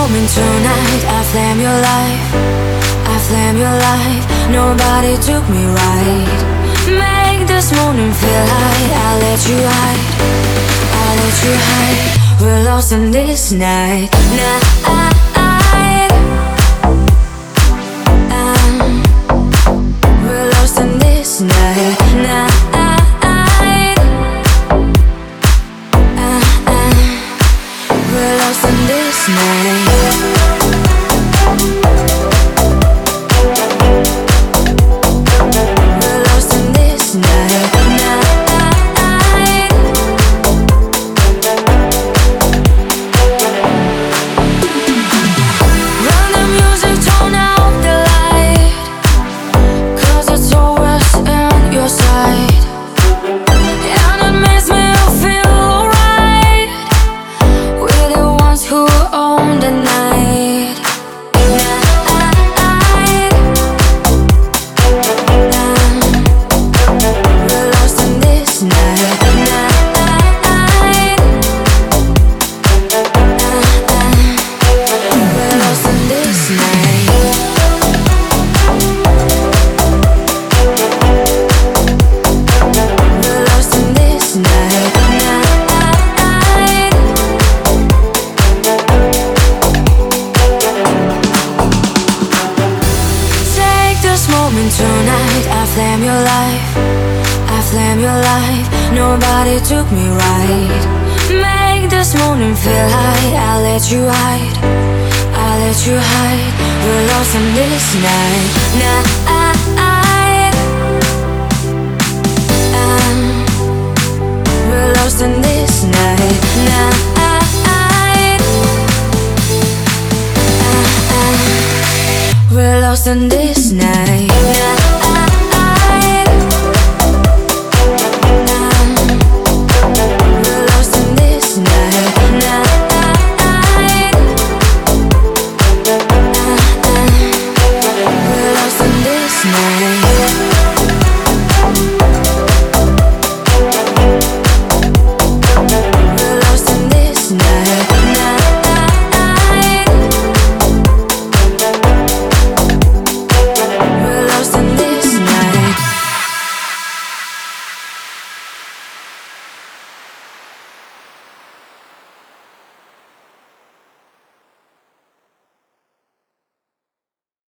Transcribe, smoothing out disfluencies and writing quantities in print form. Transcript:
moment tonight. I flame your life, I flame your life. Nobody took me right. Make this morning feel high. I'll let you hide, I'll let you hide. We're lost in this night. We're lost in this night. We're lost in this night. Tonight, I flame your life, I flame your life. Nobody took me right. Make this morning feel high. I'll let you hide, I'll let you hide. We're lost in this night. We're lost in this night. We're lost in this night.